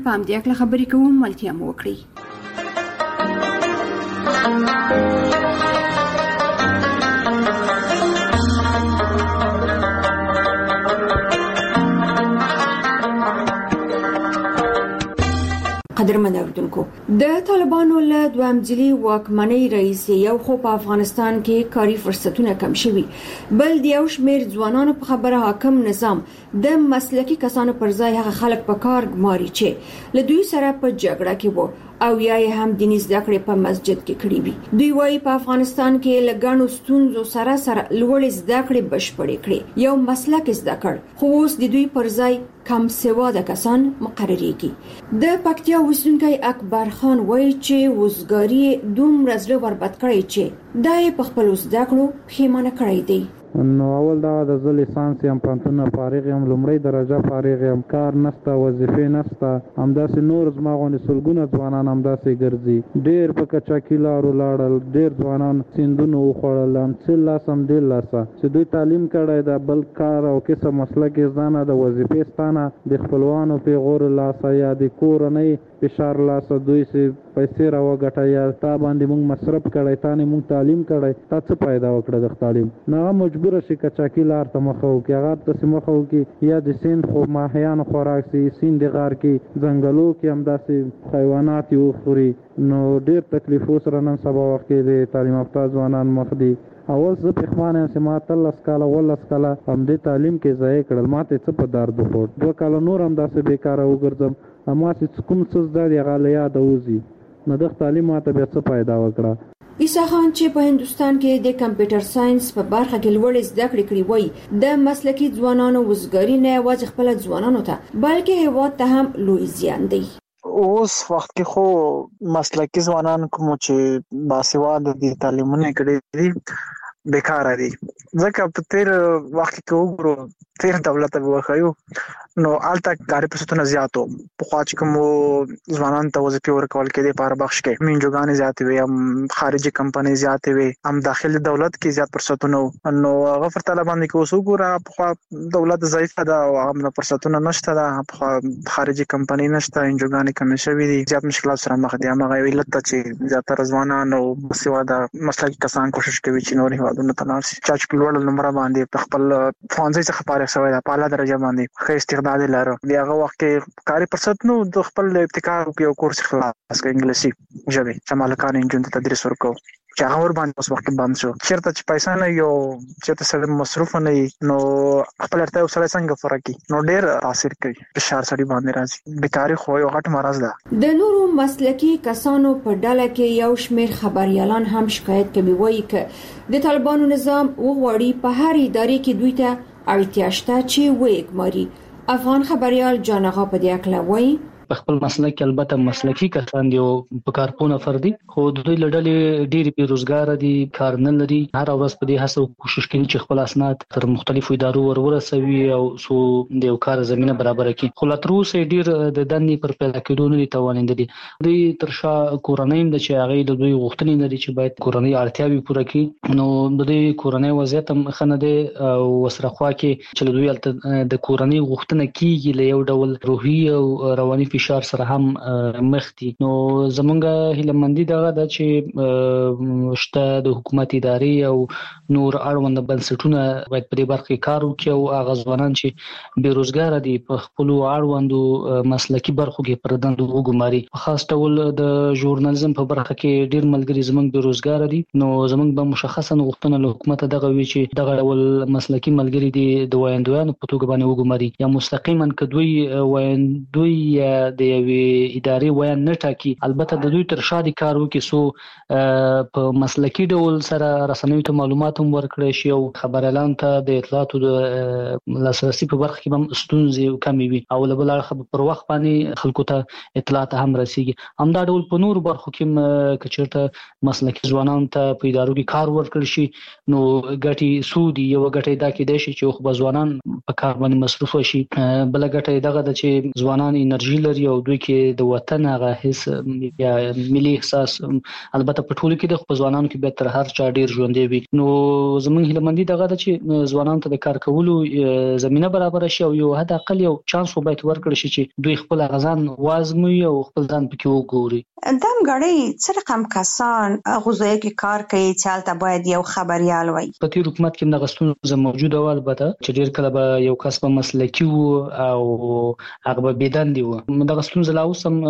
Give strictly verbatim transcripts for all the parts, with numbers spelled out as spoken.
په همدې اړه خبرې کوو، ملتیا مو وکړئ. قدرمن اوریدونکو، د طالبانو له دویم ځلي واکمنۍ رئیس یو خو په افغانستان کې کاري فرصتونه کم شوي، بل د یو شمېر ځوانانو په خبره حاکم نظام د مسلکي کسانو پر ځای هغه خلک په کار ګماري چې له دوی سره په جګړه کې وو او یا یې هم دیني زده کړې په مسجد کې کړې وي. دوی وایي په افغانستان کې له ګڼو ستونزو سره سره لوړې زده کړې بشپړې کړې، یو مسلک زده کړ، خو اوس د دوی پر ځای کم سواده کسان مقرریږي. د پکتیا اوسیدونکی اکبر خان وایي چې وزګاري دومره زړه وربد کړی چې دا یې په خپلو زده کړو پښیمانه کړی دی. نو اول دا د زه لیسانس یم، پوهنتون فارغ یم، لومړۍ درجه فارغ یم، کار نشته، وظیفې نشته، همداسې نور زما غوندې سلګونه ځوانان همداسې ګرځي. ډېر په کچاکي لارو لاړل، ډېر ځوانان سیندونه وخوړل، همڅې لاس همدې لاسه چې دوی تعلیم کړی ده، بل کار او کسب مسلک یې زده نه، د وظیفې سته نه، د خپلوانو پیغور لاسه یا د کورنۍ فشار لاسه دوی سي پیسې راوګټه یا تا باندې مونږ مصرف کړی، تا نه مونږ تعلیم کړی، تا څه پیدا وکړه د تعلیم؟ نه مجبور شي کچاکي لار ته مخه وکړي، هغه ته مخه وکړي یا د سیند خو ماهیانو خوراک سي، سیند غار کې ځنګلو کې همداسې حیوانات یې وخوري. نو ډېر تکلیفو سره نن سبا وخت کې د تعلیم یافته ځوانان مخ دي. اول زه پښمانه یم چې ما اتلس کاله اوولس کاله همدې تعلیم کې ضایع کړل، ما ته څه په درد وخوړ، دوه کاله نور همداسې بېکاره وګرځم، اما چې کوم څه زده دي هغه له یاده وځي، نو دغه تعلیم ما ته بیا څه پیدا وکړه. عیسی خان چې په هندوستان کې د کمپیوټر ساينس په برخه کې لوړې زده کړې کړې وای، د مسلکي ځوانانو وزګاری نه یوازې خپل ځوانانو ته بلکې هیواد ته هم لوی زیان دی. اوس وخت کې خو مسلکي ځوانان کوم چې باسواده دي، تعلیمونه کړي دي، بیکار دي. ځکه په تیر وخت کې وګورو تیر دولت به وخایو نو آلته کاري فرصتونه زیاتو، په خوا چې کوم ځوانان ته وظیفې ورکول کېدې په هر بخش کې منجوګانې زیاتې وي، هم خارجي کمپنۍ زیاتې وي، هم داخلي دولت کې زیات فرصتونه. نو هغه پر طالبان کې اوس وګوره په خوا دولت ضعیفه ده او هغه فرصتونه نشته ده، په خوا خارجي کمپنۍ نشته، منجوګانې کمې شوې دي، زیات مشکلات سره مخ دي. هغه علت ته چې زیاتره ځوانان او باسواده مسلکي کسان کوشش کوي چې نور هیوادونو ته لاړ شي، چې په لوړ نمبر باندې په خپل ښوونځي څخه فارغ شوی ده، په اعلی درجه باندې ښه استعداد لري. بیا هغه وخت کې کاري فرصت نو د خپل ابتکار یو کورس خلاص کړ انګلیسي ژبه چې مالکان انجن تدریس ورکو، چې هغه ور باندې اوس وخت بند شو. چیرته چې پیسې نه یو چیرته سره مصروف نه نو خپل ارته سره څنګه فرق کی نو ډېر تاثیر کوي، فشار سړي باندې راځي. بیکاری خو یو غټ مرض ده. د نورو مسلکي کسانو په ډله کې یو شمېر خبريالان هم شکایت کوي، وایي چې د طالبانو نظام وغواړي په هر ادارې کې دوی ته اړتیا شته چې وګماري. افغان خبريال جان آغا په دې اړه وایي په خپل مسلک کې البته مسلکي کسان دی او په کارپونه فردي، خو د دوی لړلې ډېری بیروزګار دي، کار نه لري، هر ورځ په دې هڅه کوشش کوي چې خپل اسناد تر مختلفو ادارو ورورسوي او سو د یو کار زمينه برابر کړي. خو لا تر اوسه ډېر د دندې پر پیدا کېدو نه دي توانیدلي. دوی تر شا کورنۍ د چې هغه د دوی غوښتنې لري چې باید کورنۍ اړتیاوي پوره کړي، نو د دوی کورنۍ وضعیت هم خنه ده او وسره خوا کې چې دوی د کورنۍ غوښتنه کیږي له یو ډول روحي او رواني فشار سره هم مخ دي. نو زمونږ هیلمندي دغه د چې شته د حکومت ادارې او نور اړوند بنسټونه باید په دې برخه کې کار وکړي او هغه ځوانان چې بیروزګار دي په خپل اړوند مسلکي برخو کې پردند وګماري. خاص ډول د ژورنالیزم په برخه کې ډیر ملګری زمونږ بیروزګار دي، نو زمونږ به مشخصا غوښتنه له حکومت دغه وی چې دغه ډول مسلکي ملګری دي د وایندویانو په توګه باندې وګماري، یا مستقیما کدوی وایندوی یا د یوې ادارې وایي نه ټاکي. البته د دوی تر شا دي کار وکړي سو په مسلکي ډول سره رسنیو ته معلومات هم ورکړي شي او خبريالان ته د اطلاعاتو د لاسرسي په برخه کې هم ستونزې کمې وي او له بل اړخه پر وخت باندې خلکو ته اطلاعات هم رسیږي. همدا ډول په نور برخو کې کچرته مسلکي ځوانان ته په ادارو کې کار ورکړي شي نو ګټي سودي یو ګټي دا کې دی چې خو ځوانان په کار باندې مصروف شي، بل ګټي دغه د چې ځوانان انرژي لري لري او دوی کې د وطن هغه حس یا ملي احساس البته په ټولو کې د ځوانانو کې به تر هر چا ډیر ژوندې وي. نو زمونږ هیلمندي دغه د چې ځوانانو ته د کار کولو زمينه برابر شي او یو حد اقل یو چانس وبایت ورکړي شي چې دوی خپل غزان وازموي او خپل ځان پکې وګوري. دم غړي څه رقم کسان غوځي کې کار کوي چې حالت باید یو خبريال وي. په تیر حکومت کې د غستون موجوده و البته چې ډیر کله به یو کس په مسلکی وو او هغه به بيدندي وو. د غستون زلاوس هم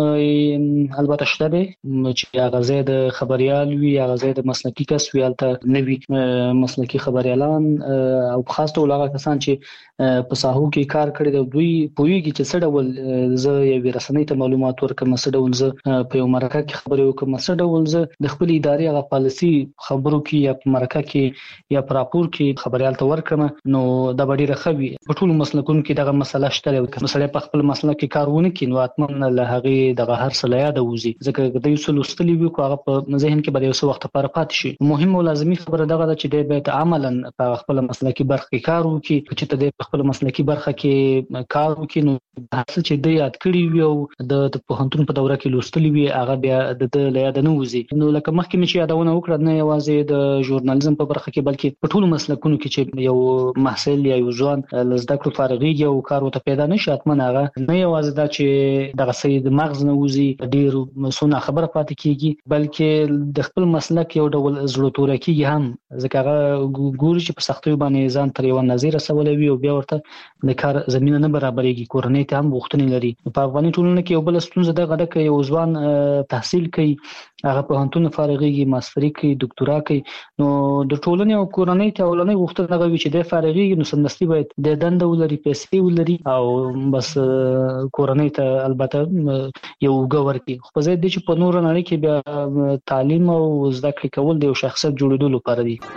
البته شته به چې هغه زید خبريال وي هغه زید مسلکی کس وي البته نوي مسلکی خبريالان او خاص ټول هغه کسان چې په ساحو کې کار کړی دی دوی پوهیږي چې څه ډول زه یو رسنۍ ته معلومات ورکوم څه ډول زه په یو مرکه کې خبرې وکم څه ډول زه د خپل ادارې هغه پالیسي خبرو کې یا په مرکه کې یا په راپور کې خبريال ته ورکم نو د ډیره خوي په ټول مسلکونو کې دغه مسله شته مثلا په خپل مسلک کې کارونه کوي نو اتمن له هغه دغه هر څه یاد وځي ځکه د یو څه لوستلی وي خو هغه په ذهن کې به یو څه وخت لپاره پاتې شي. مهم او لازمي خبره دغه چې د بیت عملاً په خپل مسلکي برخه کې کار وکړي چې ته د خپل مسلکي برخه کې کار وکړي نو هڅه چې د یاد کړی وي او د پوهنتون په دوره کې لوستلی وي هغه بیا د یاد نه وځي. نو لکه مخکې چې یادونه وکړه نه یوازې د ژورنالیزم په برخه کې بلکې په ټولو مسلکونو کې چې یو محصل یا یو ځوان لزده کړو فارغيږي او کار وته پیدا نشي اتمن هغه نه یوازې دا چې دغه سید مغز نه وځي ډیر مسونه خبره پاتې کیږي بلکې د خپل مسلک یو ډول زړه تور کیږي هم ځکه هغه ګوري چې په سختۍ باندې ځان تر یو نظیر سوالوي او بیا ورته د کار زمينه نه برابرېږي کورنۍ ته هم وختونه لري. په افغاني ټولنه کې یو بل ستونزه ده غړډه کې یو ځوان تحصیل کوي هغه په هنتون فارغيږي ماستری کوي ډاکټورا کوي نو د ټولنې او کورنۍ ته ولنې وختونه غوي چې د فارغيږي نو سمدستي باید د دند ولري پیسې ولري او بس کورنۍ ته البته یو غور کوي خو زه د چې په نور نه کې بیا تعلیم او زده کړې کول د یو شخصیت جوړېدو لپاره دي.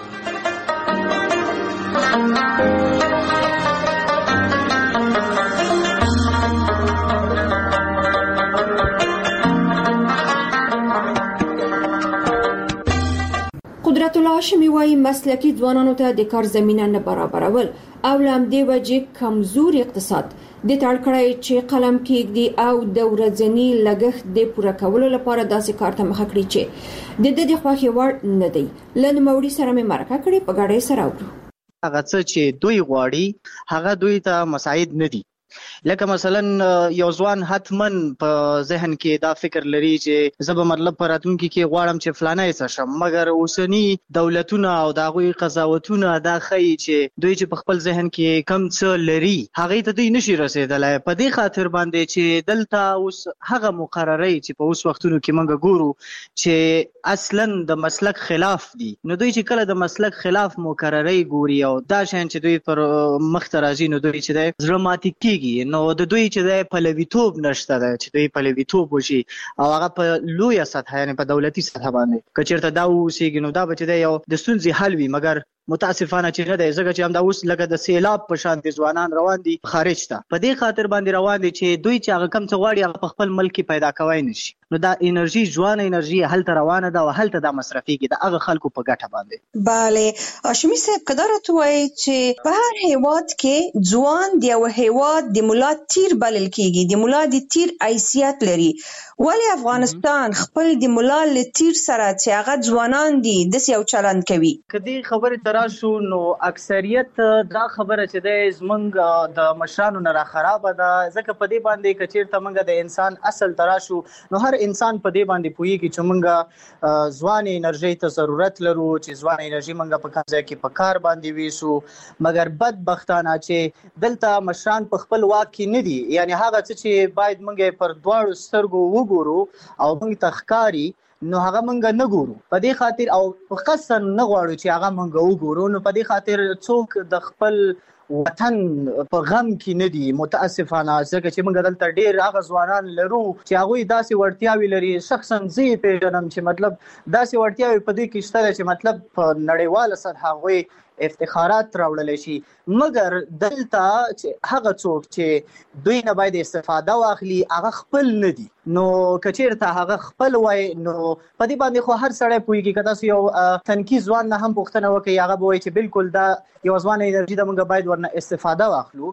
قدرت الله هاشمي وايي مسلکي ځوانانو ته د کار زمينه نه برابرول او لام دی وجه کمزوري اقتصاد د تړکړای چې قلم کېږي او د ورځنی لګښت د پوره کولو لپاره داسې کار ته مخه کړی چې د دې خوخي وړ نه دی. لن موري سره مې مرکه کړې په غاړې سره اورو هغه څه چې دوی غواړي هغه دوی ته مساعد نه دي. لکه مثلا یو ځوان حتمن په ذهن کې دا فکر لري چې زه به مطلب پر راتلونکي کې غواړم چې فلانه څه شم مګر اوسنی دولتونه او دغه قضاوتونه دا خی چې دوی چې په خپل ذهن کې کم څه لري هغه ته دوی نشي رسیدلای په دې خاطر باندې چې دلته اوس هغه مقرري چې په اوس وختونو کې موږ ګورو چې اصلا د مسلک خلاف دي نو دوی چې کله د مسلک خلاف مقرري ګوري او دا شین چې دوی پر مخ ترازی نو دوی چې د زړه ماتي کیږي نو د دوی چې د پلویتوب نشته ده چې دوی پلویتوب وشي او هغه په لویه سطح یعنی په دولتي سطح باندې کچیرته دا اوسېږي نو دا به چې یو د ستونزې حل وي مګر متاسفانه چې نه دی ځکه چې هم دا اوس لکه د سیلاب په شان دي ځوانان روان دي خارج ته په دې خاطر باندې روان دي چې دوی چې هغه کم څه غواړي هغه په خپل ملک پیدا کوي نشي نو دا انرژي ځوان انرژي هلته روانه ده او هلته دا مصرفيږي د هغه خلکو په ګټه باندې. bale هاشمي صاحب قدرت وایي چې په هر هیواد کې ځوان دی او هیواد د مولا تیر بلل کیږي د مولا د تیر حیثیت لري ولی افغانستان خپل د مولا لتیر سره چې هغه ځوانان دي د یو چلند کوي. کدي خبره تراشو نو اکثریت دا خبره چې د زمنګ د مشرانو نه را خراب ده ځکه په دې باندې کچیر ته منګه د انسان اصل تراشو نو هر انسان په دې باندې پوهیږي چې منګه ځوان انرژي ته ضرورت لرو چې ځوان انرژي منګه په کار کې په کار باندې ویسو مګر بدبختانه چې دلته مشران په خپل واک کې نه دي یعنی هغه چې باید منګه پر دواړو سترګو وګورو او موږ تخکاری نو هغه مونږ نه ګورو په دې خاطر او په قسم نه غواړو چې هغه مونږ وګورو نو په دې خاطر څوک د خپل وطن په غم کې نه دي متاسفانه ځکه چې موږ دلته ډېر هغه ځوانان لرو چې هغه داسې وړتیاوي لري شخصا زی پیژنم چې مطلب داسې وړتیاوي په دې کې شته چې مطلب په نړیواله سطح هغه افتخارات راوړل شي، مګر دلته چې هغه څوک چې دوی نه باید استفاده واخلي هغه خپل نه دي. نو کچیرته هغه خپل وای نو په دې باندې خو هر سړی پوهیږي که تاسو یو تنکي ځوان نه هم پوښتنه وکړئ هغه به وایي چې بالکل دا یو ځوانه انرژي ده، موږ باید ورنه استفاده واخلو.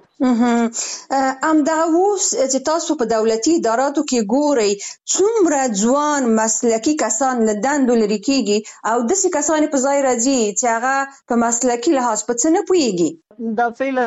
همدغه اوس چې تاسو په دولتي اداراتو کې ګورئ څومره ځوان مسلکي کسان له دندو لرې کېږي او داسې کسان په ځای راځي چې هغه په مسلکي لحاظ په څه نه پوهیږي. دا فعلا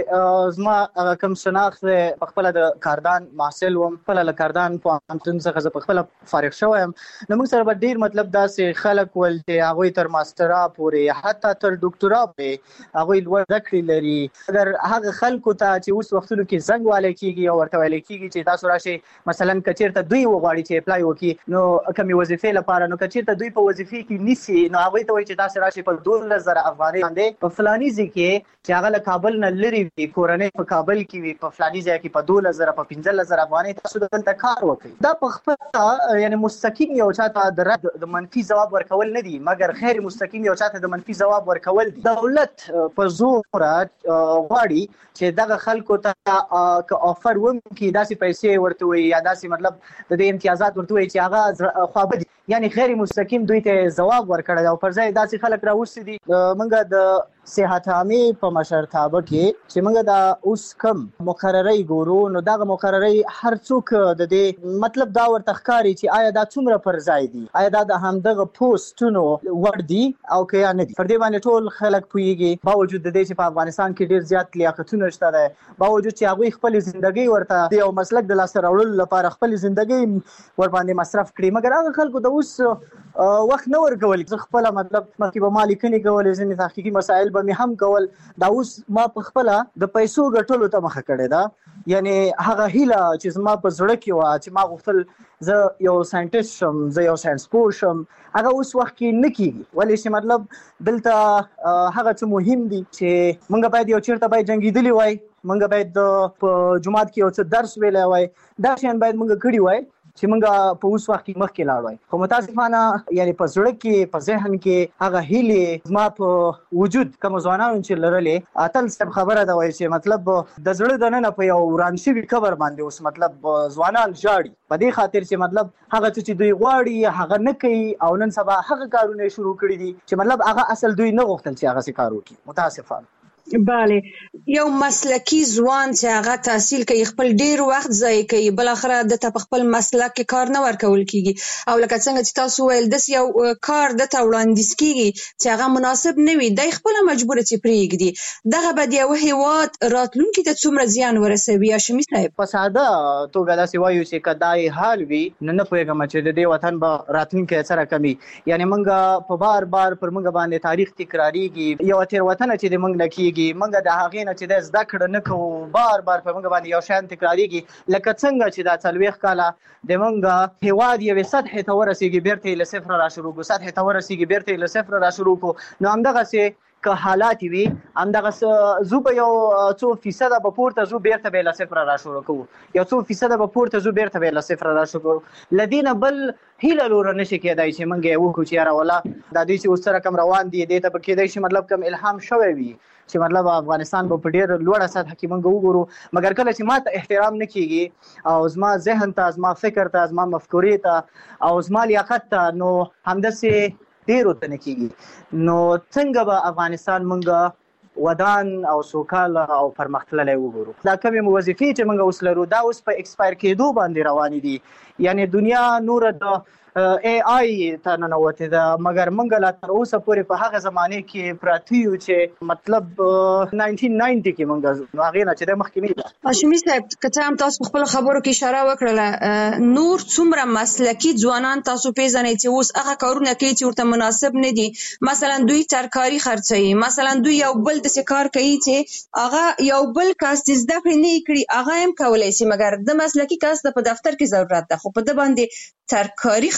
چې زما کوم شناخت په خپل د کاردان محصل وم، خپل له کاردان پوهنتون څخه زه په خپل فارغ شوم، نو موږ سره به ډیر مطلب داسې خلک ول چې هغوی تر ماسترا پورې حتی تر ډاکټرا پورې هغوی لوړ زده کړې لري. اگر هغه خلکو ته چې اوس وختونو کې زنګ والی کېږي او ورته ویل کېږي چې تاسو راشئ مثلا که چېرته دوی وغواړي چې اپلای وکړي نو کومې وظیفې لپاره، نو که چېرته دوی په وظیفې کې نیسي نو هغوی ته وایي چې تاسو راشئ په دولس زره افغانۍ باندې په فلاني ځای کې چې هغه له کابل نه لرې وي، کورنۍ په کابل کې وي، په فلاني ځای کې په دولس زره په پنځلس زره افغانۍ تاسو دلته کار وکړئ. دا په خپله یعنې مستقیم یو چاته د رد د منفي ځواب ورکول نه دي، مګر غیر مستقیم یو چاته د منفي ځواب ورکول دي. دولت په زوره غواړي چې دغه خلکو ته که آفر وکړي داسې پیسې ورته وایي یا داسې مطلب د دې امتیازات ورته وایي چې هغه خوابه دي، یعنې غیر مستقیم دوی ته ځواب ورکړی او پر ځای داسې خلک راوستي دي. موږ د صحت عامې په مشرتابه کې چې موږ دا اوس کم مقررۍ ګورو نو دغه مقررۍ هر څوک د دې مطلب دا ورته ښکاري چې آیا دا څومره پر ځای دي، آیا دا د همدغه پوسټونو وړ دي او که یا نه دي. پر دې باندې ټول خلک پوهیږي، باوجود د دې چې په افغانستان کې ډیر زیات لیاقتونه شته دی، باوجود چې هغوی خپلې زندګۍ ورته د یو مسلک د لاسته راوړلو لپاره خپلې زندګۍ ور باندې مصرف کړي، مګر هغه خلکو د اوس وخت نه ورکول. زه خپله مطلب مخکې به ما لیکنې کولې، ځینې تحقیقي مسایل به مې هم کول، دا اوس ما په خپله د پیسو ګټلو ته مخه کړې ده. یعنې هغه هیله چې زما په زړه کې وه چې ما غوښتل زه یو ساینټیسټ شم، زه یو ساینس پوه شم، هغه اوس وخت کې نه کېږي. ولې چې مطلب دلته هغه څه مهم دي چې موږ باید یو چېرته باید جنګېدلي وای، موږ باید په جومات کې یو څه درس ویلی وای، دا شیان باید موږ کړي وای چې موږ په اوس وخت کې مخکې لاړ وای. خو متاسفانه یعنې په زړه کې په ذهن کې هغه هیلې زما په وجود کومو ځوانانو چې لرلې، اتل صاحب خبره ده وایي چې مطلب د زړه دننه په یو وران شوي قبر باندې اوس مطلب ځوانان ژاړي په دې خاطر چې مطلب هغه څه چې دوی غواړي هغه نه کوي او نن سبا هغه کارونه شروع کړي دي چې مطلب هغه اصل دوی نه غوښتل چې هغه څه کار وکړي. متاسفانه بله، یو مسلکی ځوان چې هغه تحصیل کوي خپل ډیر وخت ضایع کوي، بل اخره دته په خپل مسلک کې کار نه ورکول کیږي او لکه څنګه چې تاسو ویل داس یو کار دته وړاندیز کیږي چې هغه مناسب نه وي، دای خپل مجبور چې پریږدي. دغه به یو هیواد راتلونکي ته څومره زیان ورسوي. هاشمي صاحب په ساده توګه داسې وایو چې کدای حال وي نو نه پوهېږم چې د دې وطن به راتلونکی سره کمی، یعنې موږ په بار بار پر موږ باندې تاریخ تکراریږي، یو تېروتنه چې د موږ نه کیږي موږ د هغې نه چې د زده کړه نه کوو، بار بار په موږ باندې یو شیان تکراریږي، لکه څنګه چې دا څلوېښت کاله د موږ هېواد یوې سطحې ته ورسېږي بیرته یې له صفره را شروع کړو، سطحې ته ورسېږي بیرته یې له صفره را شروع کړو. نو همدغسې که حالات وي همدغه زو به یو څو فیصده به پورته ځو بیرته به یې له صفره را شروع کوو، یو څو فیصده به پورته ځو بیرته به یې له صفره را شروع کوو. له دې نه بل هیله لوره نشي کېدای چې موږ یې وکړو چې یاره والله دا دوی چې اوس سره کم روان دي دې ته به کېدای شي مطلب کم الهام شوی وي چې مطلب افغانستان به په ډېر لوړه سطحه کې موږ وګورو، مګر کله چې ما ته احترام نه کېږي او زما ذهن ته، زما فکر ته، زما مفکورې ته او زما لیاقت ته، نو همداسې ډېرو ته نه کېږي. نو څنګه به افغانستان موږ ودان او سوکاله او پرمختللی وګورو؟ دا کومې وظیفې چې موږ اوس لرو دا اوس په ایکسپایر کېدو باندې روانې دي، یعنې دنیا نوره د ای آی ته ننوتې ده، مګر موږ لا تر اوسه پورې په هغه زمانې کې پراته یو چې مطلب ناینټین ناینټي کې موږ نو هغې نه چې دی مخکې نه ده. هاشمي صاحب که څه هم تاسو په خپلو خبرو کې اشاره وکړله، نور څومره مسلکي ځوانان تاسو پیژنئ چې اوس هغه کارونه کوي چې ورته مناسب نه دي؟ مثلا دوی ترکاري خرڅوي، مثلا دوی یو بل داسې کار کوي چې هغه یو بل کس چې زده کړې نه یې کړي هغه هم کولی شي، مګر د مسلکي کس د په دفتر کې ضرورت ده، خو په ده باندې ترکاري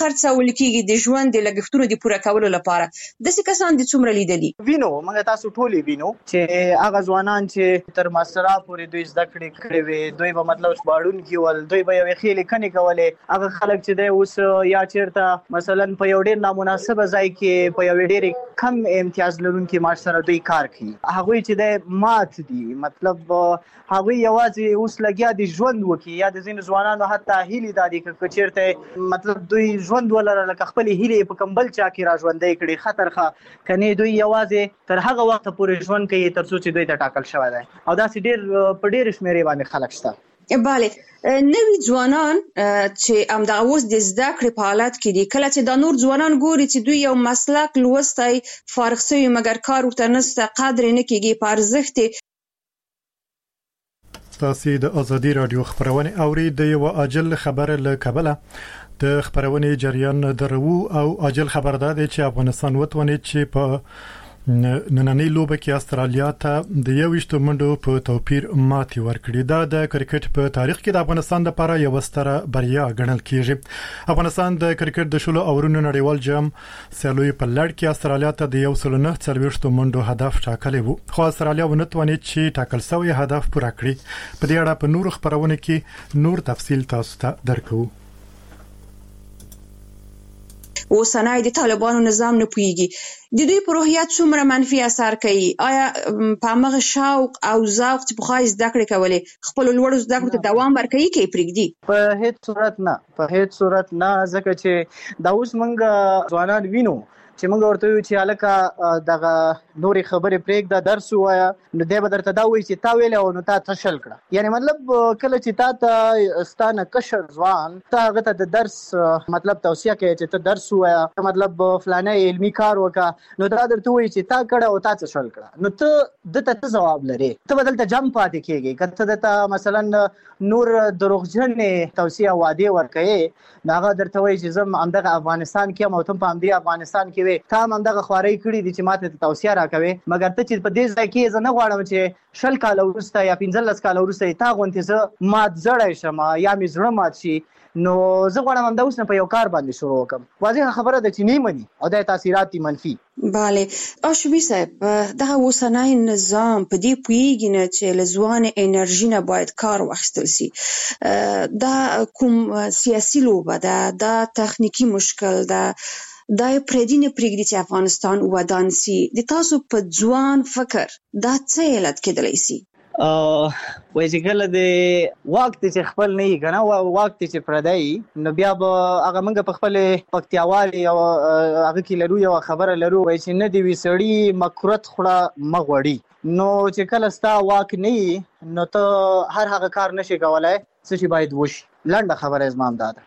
خرڅول کیږي د ژوند د لګښتونو د پوره کولو لپاره. داسې کسان د څومره لیدلي وینو موږ تاسو ټولې وینو چې هغه ځوانان چې تر ماسترا پورې دوی زده کړې کړې وي دوی به مطلب باړون کیول دوی به یو خېلې کني کولې هغه خلک چې دی اوس یا چیرته مثلا په یو ډېر نامناسبه ځای کې په یو ډېر کم امتیاز لرونکي معاش سره دوی کار کوي هغه چې دی مات دي مطلب هغه یوازې اوس لګیا دي ژوند وکي یا د ځینو ځوانانو حتی هیلې دادي چې چیرته مطلب دوی ژوند ولر لکه خپل هیلې په کمبل چا کې را ژوندې کړي خطر ښه کني دوی یوازې تر هغه وخت پورې ژوند کوي تر څو چې دوی ته ټاکل شوی دی او دا سي ډېر په ډېر شمیرې باندې خلک شته. بله نوی ځوانان چې همدغه اوس د زده کړې په حالت کې دي کله چې دا نور ځوانان ګوري چې دوی یو مسلک لوستی فارغ شوي مګر کار ورته نشته قدر یې نه کېږي په ارزښت یې. تاسو د ازادي رادیو خبرونه اوري د یو عاجل خبر له کابل د خبرونه جریان درو او عاجل خبر ده چې افغانستان وتونی چې په نننۍ لوبه کې استرالیا ته د یو ویشتو منډو په توپیر ماتې ورکړې. دا د کرکټ په تاریخ کې د افغانستان لپاره یو ستره بریا ګڼل کیږي. افغانستان د کرکټ د شلو اورونو نړیوال جام سیالوي په لړ کې استرالیا ته د یو سل نه څلوېښت منډو هدف ټاکلی وو خو استرالیا ونتونی چې ټاکل شوی هدف پوره کړي. په دې اړه په نورو خبرونه کې نور تفصیل تاسو ته درکو. اوسنۍ د طالبانو نظام نه پوهیږي د دوی په روحیات څومره منفي اثر کوي. آیا په هغه شوق او ذوق چې پخوای زده کړې کولې خپل لوړ زده کړو ته دوام ورکوي کې پرېږدي؟ په هیڅ صورت نه په هیڅ صورت نه ځکه چې دا اوس موږ ځوانان وینو چې موږ ورته یو چې الکه دغه نوري خبرې پرېږده درس وایا نو دی به درته دا وایي چې تا ویل او نو تا تشل کړه یعنی مطلب کله چې تا ته ستانه کشر ځوان ته هغه ته د درس مطلب توصیه کوي چې ته درس وایا مطلب فلانه علمي کار وکړه نو دا درته وایي چې تا کړه او تا تشل کړه نو ته دته ته ځواب لري ته بدلته جام پاتې کېږي کته دته مثلا نور دروغجن توصیه واده ورکړي دا هغه درته وایي چې زم همدغه افغانستان کې مو ته په همدې افغانستان کې تا هم دغه خواري کړی دي چې ماته توصیه راکوي مګر ته چې په دې ځای کې زه نه غواړم چې شل کال وروسته یا پنځلس کال وروسته تا غونډه زه مات زړی شم یا مې زړه مات شي نو زه غواړم همدا اوس نه په یو کار باندې شروع وکم. واضح خبره ده چې نه مني او د تاثیرات منفي. بله اشوبي صاحب دغه اوسنۍ نظام په دې پوهیږي نه چې لزوان انرژي نه باید کار واخیستل سي. دا کوم سیاسي لوبه ده دا تخنیکی مشکل ده دا پردي نه پرېږدي چې افغانستان ودان سي. د تاسو په ځوان فکر دا څه علت کېدلی سي؟ وایي چې کله د وخت چې خپل نه وي که نه وخت چې پردی نو بیا به هغه موږ په خپل پکتیاوال یو هغه کې لرو یو خبره لرو وایي چې نه دې وي سړي مکروت خوړه مه غوړي نو چې کله ستا واک نه وي نو ته هر هغه کار نشي کولی څه چې باید وشي. لنډه خبره زما هم دا ده.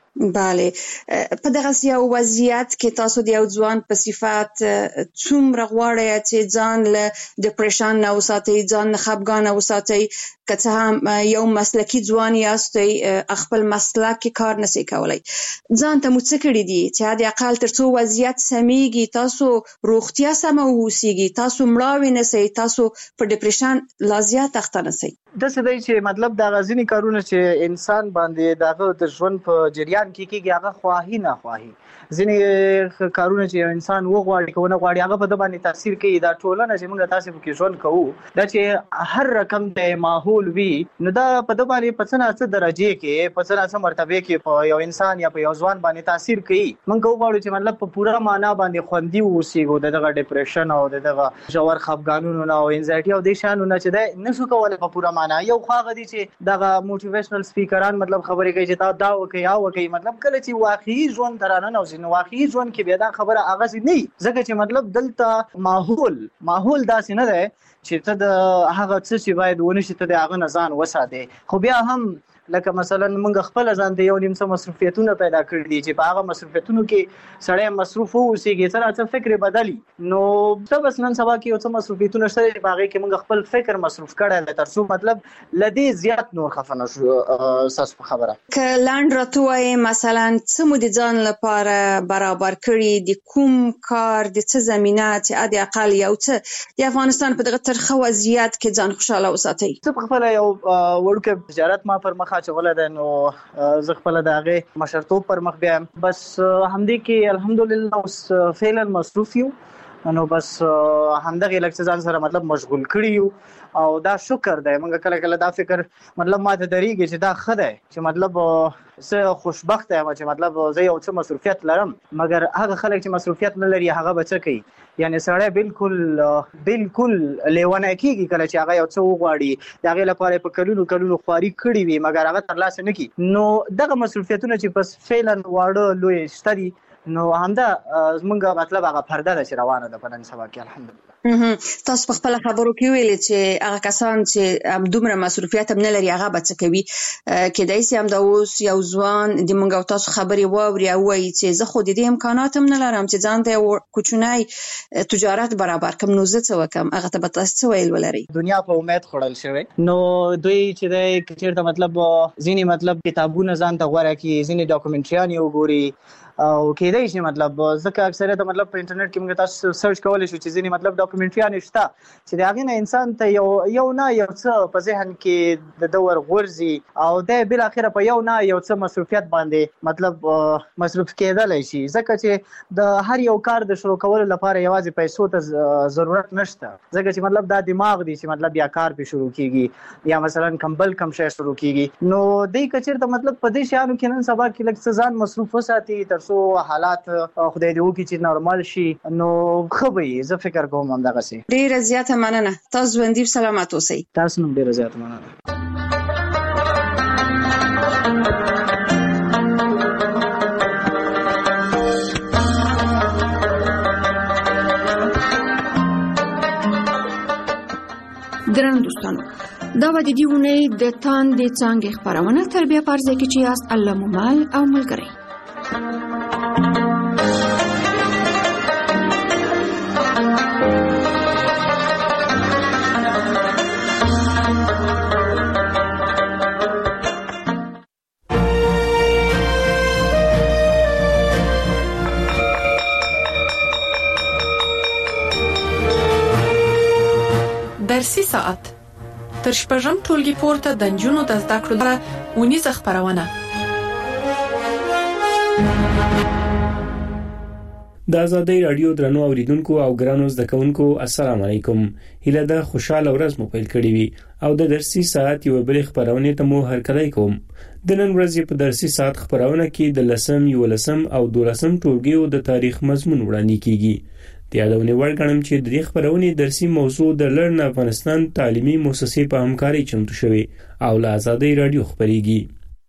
بله په دغه یو وضعیت کې تاسو د یو ځوان په صفت څومره غواړئ چې ځان له ډیپریشن نه وساتئ ځان نه خفګان وساتئ که څه هم یو مسلکي ځوان یاستئ خپل مسلک کې کار نشئ کولی ځان ته مو څه کړي دي چې حد اقل تر څو وضعیت سمیږي تاسو روغتیا سمه واوسیږي تاسو مړاوي نشئ تاسو په ډیپریشن لا زیات اخته نشئ؟ داسې دی چې مطلب د غزنی کارونه چې انسان باندې دغه د ژوند په جریان کې کېږي هغه خواهی نه خواهی ځینې کارونه چې یو انسان وغواړي که ونه غواړي هغه په ده باندې تاثیر کوي. دا ټولنه چې موږ تاسې پکې ژوند کوو دا چې هر رقم د ماحول وي نو دا په ده باندې په څه نه څه درجې کې په څه نه څه مرتبې کې په یو انسان یا په یو ځوان باندې تاثیر کوي. موږ وغواړو چې مطلب په پوره معنا باندې خوندي واوسېږو د دغه ډیپریشن او د دغه ژور خفګانونو نه او انزایټي او دې شیانو نه چې دی نشو کولی په پوره معنا. یو خو هغه دي چې دغه موټیویشنل سپیکران مطلب خبرې کوي چې دا دا وکړئ یا وکړئ مطلب کله چې واقعي ژوند ته راننوځي نو واقعي ژوند کې بیا دا خبره هغسې نه وي ځکه چې مطلب دلته ماحول ماحول داسې نه دی چې ته د هغه څه چې باید ونشي ته د هغه نه ځان وساتې. خو بیا هم لکه مثلا موږ خپل ځان ته یو نیم څه مصروفیتونه پیدا کړي دي چې په هغه مصروفیتونو کې سړی مصروف واوسېږي څه څه فکر بدلي نو ته بس نن سبا کې یو څه مصروفیتونه شته چې په هغې کې موږ خپل فکر مصروف کړی دی تر څو مطلب له دې زیات نور خفه نه شو. ستاسو په خبره که لنډ راته ووایې مثلا څه مو د ځان لپاره برابر کړي د کوم کار د څه زمینه چې حد اقل یو څه د افغانستان په دغه ډیر ښه وضعیت کې ځان خوشاله وساتئ؟ زه په خپل یو وړوکی تجارت ما پر مخ اچولی دی، نو زه خپل د هغې مشرتوب پر مخ بیایم. بس همدې کې الحمدلله اوس فعلا مصروف یو، نو بس همدغه لکه ځان سره مطلب مشغول کړی یو او دا شکر دی. موږ کله کله دا فکر مطلب ماته درېږي چې دا ښه دی چې مطلب زه خوشبخته یم چې مطلب زه یو څه مصروفیت لرم، مګر هغه خلک چې مصروفیت نه لري هغه به څه کوي؟ یعنی سړی بالکل بالکل لیونی کېږي کله چې هغه یو څه وغواړي، د هغې لپاره په کلونو کلونو خواري کړې وي مګر هغه ترلاسه نه کړي. نو دغه مصروفیتونه چې بس فعلا واړه لوی شته دي، نو همدا زمونږ مطلب هغه پرده ده چې روانه ده په نن سبا کې الحمدلله. تاسو په خپل خبرو کې ویلې چې هغه کسان چې دومره مصروفیت هم نه لري هغه به څه کوي. کېدای شي همدا اوس یو ځوان د موږ او تاسو خبرې واوري او وایي چې زه خو د دې امکانات هم نه لرم چې ځان ته یو کوچنی تجارت برابر کړم، نو زه څه وکړم؟ هغه ته به تاسو څه ویل ولرئ؟ دنیا په امید خوړل شوی، نو دوی چې دی که چېرته مطلب ځینې مطلب کتابونه ځان ته غوره کړي، ځینې ډاکومنټریان یې وګوري، او کېدای شي مطلب ځکه اکثریت مطلب په انټرنیټ کې موږ تاسو سرچ کولی شو چې ځینې مطلب ډاکومنټریان شته چې د هغې نه انسان ته یو یو نه یو څه په ذهن کې د ده ورغورځي او دی بالاخره په یو نه یو څه مصروفیت باندې مطلب مصروف کېدلی شي، ځکه چې د هر یو کار د شروع کولو لپاره یوازې پیسو ته ضرورت نشته، ځکه چې مطلب دا دماغ دی چې مطلب یا کار پې شروع کېږي یا مثلا کم بل کم شی شروع کېږي. نو دی که چېرته مطلب په دې شیانو کې نن سبا کې لږ څه ځان مصروف وساتي تر سو حالات خدای دې وکړي چې نارمال شي، نو ښه به وي. زه فکر کوم همدغسې. ډېره زیاته مننه، تاسو ژوندي سلامت اوسئ. تاسو هم ډېره زیاته مننه. ګرانو دوستانو، دا به د دې اونۍ د تاندې څانګې خپرونه تر بیا په هر ځای کې چې یاست الله مو مل او ملګری. درسي ساعت تر شپږم ټولګي پورته د نجونو د زده کړو لپاره اونیزه خپرونه. د آزادۍ رادیو درنو اوریدونکو او ګرانو زده کوونکو السلام علیکم. هیله ده خوشاله ورځ مو پیل کړې وي او د درسي ساعت یو بل خبرونه ته مو هرکلی کوم. د نن ورځې په درسي ساعت خبرونه کې د لسم، یولسم او دولسم ټولګیو د تاریخ مضمون وړاندې کیږي. د یادونې وړ ګڼم چې د دې خبرونې درسي موضوع د لرن افغانستان تعلیمي مؤسسې په همکارۍ چمتو شوې او له آزادۍ رادیو خبرېږي.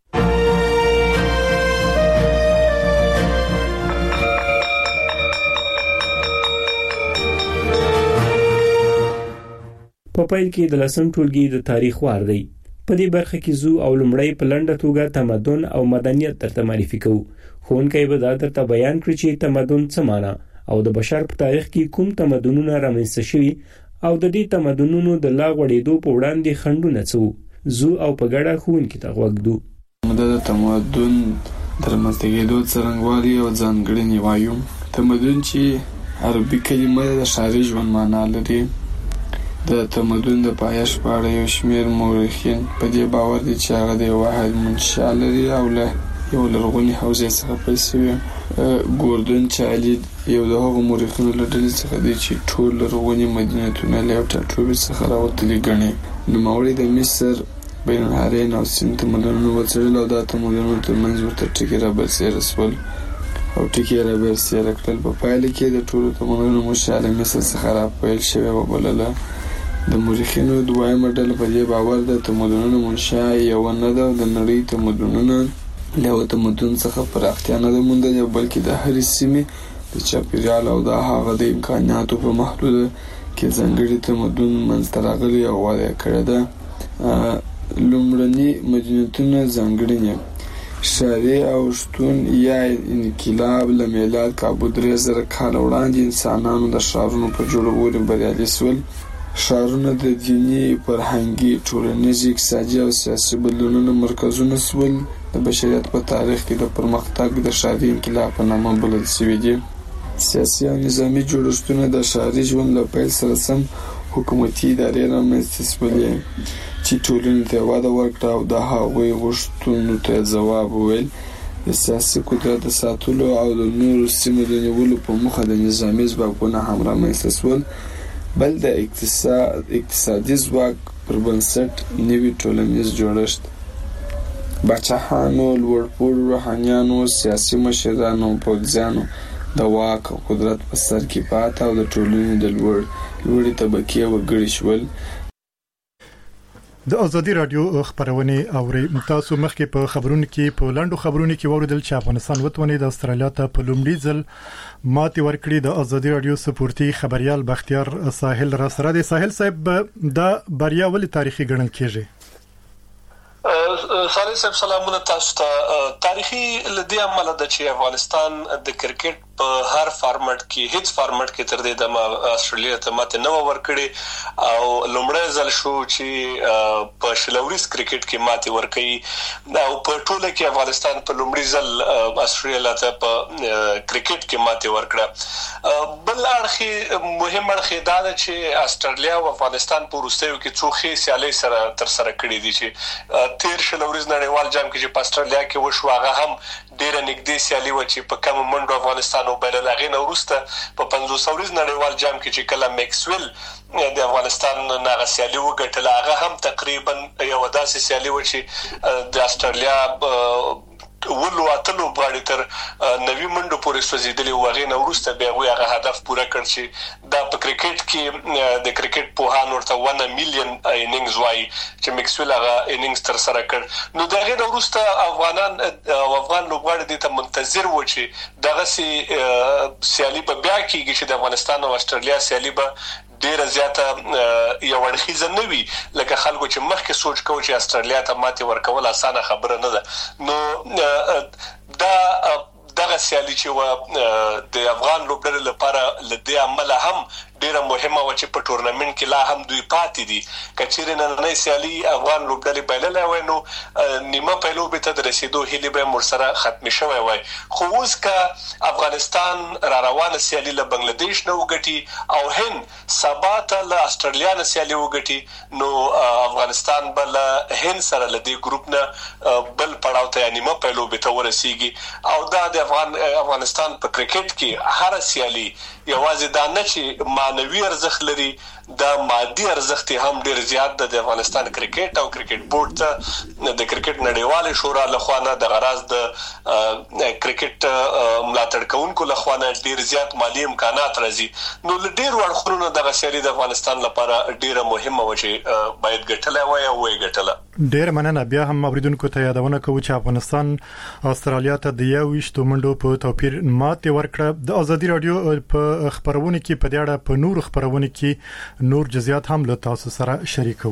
په پیل کې د لسم ټولګي د تاریخ وار دی. په دې برخه کې زو او لمړی په لنډه توګه تمدن او مدنیت درته معرفي کوو. ښوونکی به دا درته بیان کړي چې تمدن څه معنی او د بشر په تاریخ کې کوم تمدنونه رامنځته شوي او د دې تمدنونو د لا غوړېدو په وړاندې خنډونه څه وو. زو او په ګډه ښوونکي ته غوږ ږدو. د تمدن د رامنځته کېدو څرنګوالي او ځانګړنې وایو. تمدن چې عربي کلمه د ښاري ژوند معنا لري. د تمدن د پایښت په اړه یو شمېر مورخین په دې باور دي چې هغه د یو واحد منشأ لري او له یو لرغوني حوزې څخه پیل شوی. ګوردن چالي یو د هغو مورخینو له ډلې څخه دی چې ټول لرغوني مدینتونه له یو ټاټوبي څخه راوتلي ګڼي. نوموړي د مصر، بین النهرین او سیند تمدنونه وڅېړل او دا تمدنونه ترمنځ ورته ټکي رابرسېره شول او ټکي رابرسېره کړل. په پایله کې د ټولو تمدنونو منشأ له مصر څخه راپیل شوې وبلله. د مورخینو دویمه ډله په دې باور ده تمدنونو منشأ یوه نه ده او د نړۍ تمدنونه له یو تمدن څخه پراختیا نه ده موندلې، بلکې د هرې سیمې د چاپېریال او د هغه د امکاناتو په محدوده کې ځانګړي تمدن منځته راغلی او وده کړې ده. لومړني مدینتونه ځانګړنې ښاري او شتون یا انقلاب له میلاد کابو درې زره کاله وړاندې انسانانو د ښارونو په جوړولو بریالي شول. ښارونه د دیني، فرهنګي، ټولنیز، اقتصادي او سیاسي بدلونونو مرکزونه شول. د بشریت په تاریخ کې د پرمختګ د ښاري انقلاب په نامه بلل شوي دي. سیاسي او نظامي جوړښتونه د ښاري ژوند له پیل سره سم حکومتي ادارې رامنځته شولې چې ټولنې ته وده ورکړه او د هغوی غوښتنو ته ځواب وویل. د سیاسي قدرت د ساتلو او د نورو سیمو د نیولو په موخه د نظامي ځواکونه هم رامنځته شول، بل د اقتصاد اقتصادي ځواک پر بنسټ نوي ټولنیز جوړښت. باچاهانو، لوړپوړو روحانیانو، سیاسي مشرانو او پوځیانو د واک او قدرت په سر کې پاتې او د ټولنې د لوړ لوړې طبقې وګړي شول. د ازادي رادیو خبرونه اوري. تاسو مخکې په خبرونو کې په لاندو خبرونو کې وروډل چې افغانستان وتونی د استرالیا ته په لومړي ځل ماتې ورکړي. د ازادي رادیو سپورتي خبريال بختیار ساحل را سره دی. ساحل صاحب د بریا ولې تاریخي ګڼل کیږي؟ صالح صاحب سلامونه تاسو ته. تاریخي لدی عمل د چې افغانستان د کرکټ په هر فارمټ کې هیڅ فارمټ کې تر دې د استرالیا ته ماته نو ورکړي او لومړی ځل شو چې په شلوريس کرکټ کې ماته ورکړي او په ټوله کې افغانستان په لومړي ځل استرالیا ته په کرکټ کې ماته ورکړه. بل اړخي مهم اړخي دا چې استرالیا او افغانستان په وروستیو کې څو ښې سیالۍ سره تر سره کړې دي چې تیر شلوريز نړیوال جام کې چې په استرالیا کې وشو هغه هم ډېر نږدې سیالي و چې په کوم منډو افغانستان او بین الافغاني وروسته په پنځوس ورځ نړیوال جام کې چې کله میکسویل د افغانستان ناغه سیالي وګټله هغه هم تقریبا یو داسې سیالي و چې د استرالیا ولو اتلو باندې تر نوي منډو پورې سوځیدلی وغه وروسته به وي هغه هدف پوره کړ چې د کرکټ کې د کرکټ په هان ورته ون میلیون انینګز وای چې میکسویل هغه انینګز تر سره کړ. نو دغه وروسته افغانان او افغان لوبغاړي د ته منتظر و چې دغه سي سیالي په بیا کېږي چې د افغانستان او استرالیا سیالي به ډیره زیاته یو ورخیزه نه وي لکه خلکو چې مخکې سوچ کوي چې استرالیا ته ماته ورکول اسانه خبره نه ده. نو دا دغه سیالي چې و د افغان لوبډلې لپاره لدی عمل هم ډیره مهمه و چې په ټورنمنت کې لا هم دوی پاتې دي. کچېره نن سیالي افغان لوبډلې بایللې وای نو نیمه په لوبې ته د رسیدو هلي به مرسره ختم شوی وای. خو اوس کا افغانستان را روانه سیالي له بنگلاديش نه وګټي او هند سبا ته له استرالیا نه سیالي وګټي نو افغانستان بل هند سره له دې ګروپ نه بل پړاو ته نیمه په لوبې ته ورسیږي او دا د افغان افغانستان په کرکټ کې هر سیالي یوازې دا نه چې معنوي ارزښت لري دا مادي ارزښت هم ډیر زیات د افغانستان کرکټ او کرکټ بورډ ته د کرکټ نړیوال شورا لخوا نه د غراض د کرکټ ملاتړ کوونکو لخوا نه ډیر زیات مالی امکانات راځي. نو له ډیر وړخونو د غسری د افغانستان لپاره ډیره مهمه و چې باید ګټلای وای او وای ګټله. ډیر مننه. بیا هم اوریدونکو ته یادونه کوم چې افغانستان استرالیا ته د یو ویشت منډو په توپیر ماته ورکړه. د ازادي رادیو په خبرونه کې په دې اړه په نور خبرونه کې نور جزئیات هم له تاسو سره شریکو.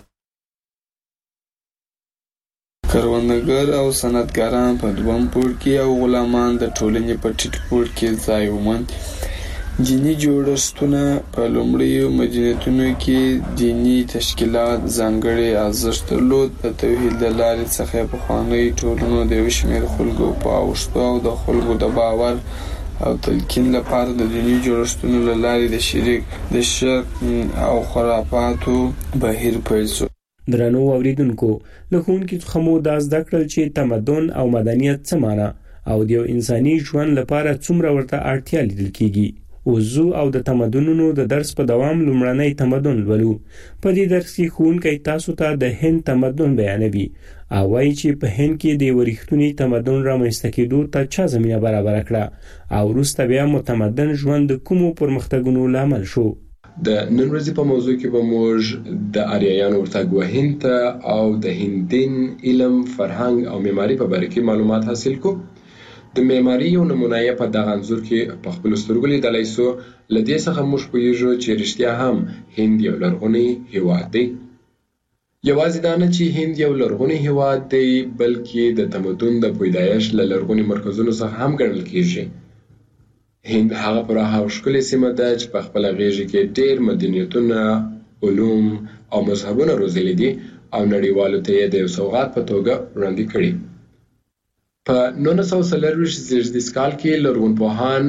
کروندګر او صنعتګران په دویم پوړ کې او غلامان د ټولنې په ټیټ پوړ کې ځای وموند. دینی جوړښتونه په لومړیو مدینتونو کې دینی تشکیلات ځانګړي ارزښت درلود. د توحید د لارې څخه په خواني ټولنو د یو شمېر خلکو په اوښتو او د خلکو د باور او تلقین لپاره د دینی جوړښتونو له لارې د شریک د شرک او خرافاتو بهیر پیل شو. درنو اوریدونکو له ښوونکي څخه مو دا زده کړل چې تمدن او مدنیت څه معنی او د یو انساني ژوند لپاره څومره ورته اړتیا لیدل کیږي. وزو او د تمدنونو د درس په دوام لومړنی تمدن لولو. په دې درس کې ښوونکی تاسو ته د هند تمدن بیانوي او وایي چې په هند کې د ورښتونی تمدن رامنځته کېدو ته چا زمینه برابر کړه او وروسته بیا متمدن ژوند د کومو پرمختګونو لامل شو. د نن ورځې په موضوع کې به موږ د آریایانو ورتګ وهند ته او د هندین علم، فرهنګ او معماري په باره کې معلومات حاصل کوو. د معماري یو نمونه په دغه انځور کې په خپل سترګو لیدلای سو. له دې څخه موږ پوهیږو چې رښتیا هم هند یو لرغونی هیواد دی. یوازې دا نه چې هند یو لرغونی هیواد دی بلکې د تمدن د پیدایش له لرغوني مرکزونو څخه هم ګڼل کیږي. هند هغه پراخه او ښکلې سیمه ده چې په خپله غېږه کې ډېر مدنیتونه، علوم او مذهبونه روزلي دي او نړیوالو ته یې د یو سوغات په توګه وړاندې کړي. په نولس سوه څلرویشت زېږدیز کال کې لرغونپوهان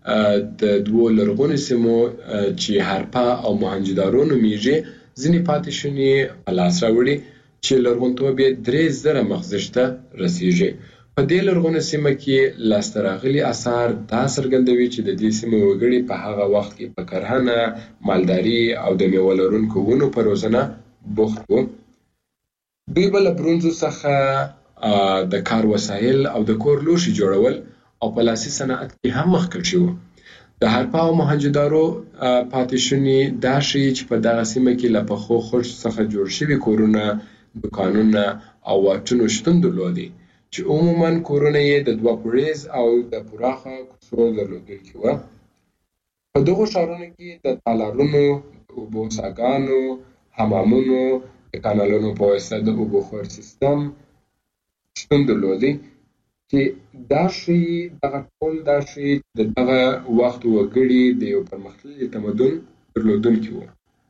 د دوو لرغونو سیمو چې هرپا او موهنجودارو نومیږي ځینې پاتې شونې په لاس راوړي چې لرغونتوب یې درې زره مخزش ته رسیږي. په دې لرغونو سیمه کې لاسته راغلي اثار دا څرګندوي چې د دې سیمې وګړي په هغه وخت کې په کرهنه، مالداري او د میوه لرونکو ونو په روزنه بوخت وو. دوی به له برونزو څخه د کار وسایل او د کور لوښي جوړول او په لاسي صنعت کې هم مخکښ وو. د هرپا او موهنجودارو پاتې شونې دا ښیي چې په دغه سیمه کې له پخو خښتو څخه جوړ شوي کورونه، دوکانونه او واټونو شتون درلودی چې عموماً کورونه یې د دوه پوړیز او د پراخه کوڅو درلودونکي وو. په دغو ښارونو کې د تالارونو، د اوبو څاګانو، حمامونو، د کانالونو په واسطه د اوبو خور سیستم شتون درلودی چې دا ښیي دغه ټول دا ښیي چې د دغه وخت وګړي د یو پرمختللي تمدن درلودونکي وو.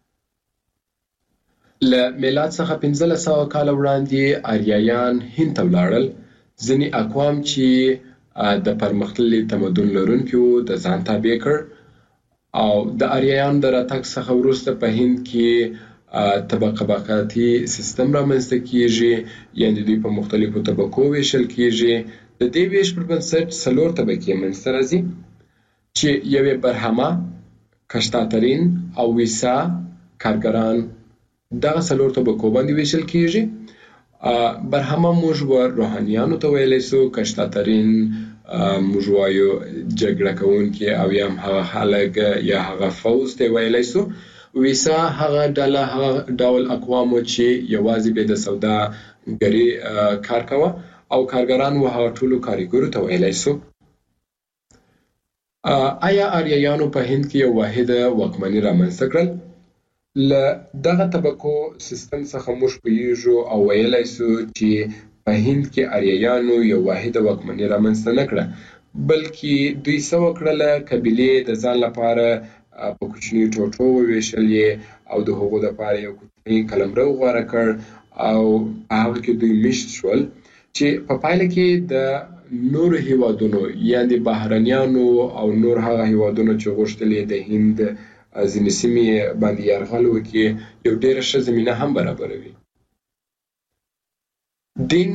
له میلاد څخه پنځلس سوه کاله وړاندې آریایان هند ته ولاړل. ځینې اقوام چې د پرمختللي تمدن لرونکي وو د ځان تابع کړ او د آریایانو د راتګ څخه وروسته په هند کې طبقاتي سیستم رامنځته کیږي، یعنې دوی په مختلفو طبقو ویشل کیږي. د دې ویش پر بنسټ څلور طبقې منځته راځي چې یوې برهمه، کشتاترین او ویسا کارګران دغه څلور طبقو باندې ویشل کیږي. برهمه موږ روحانیانو ته ویلی سو، کشتاترین موږ وایو جګړه کوونکي او یا هم هغه خلک یا هغه فوز ته ویلی سو. ویسا هغه ډله هغه ډول اقوامو چې یوازې به د سوداګري کار کوه او کارګران و هغه ټولو کاریګرو ته ویلی سو. آیا آریایانو په هند کې یو واحده واکمني رامنځته کړل؟ له دغه طبقو سیستم څخه موږ پوهیږو او ویلی سو چې په هند کې آریایانو یو واحده واکمني رامنځته نه کړه، بلکې دوی څه وکړله، قبیلې د ځان لپاره په کوچنیو ټوټو وویشلې او د هغو دپاره یو کوچنی قلمرو غوره کړ او په هغه کې دوی میشت شول چې په پایله کې د نورو هیوادونو یعنې بهرنیانو او نور هغه هیوادونو چې غوښتلې د هند ځینې سیمې باندې یرغل وکړي یو ډېره ښه زمینه هم برابروي. دین،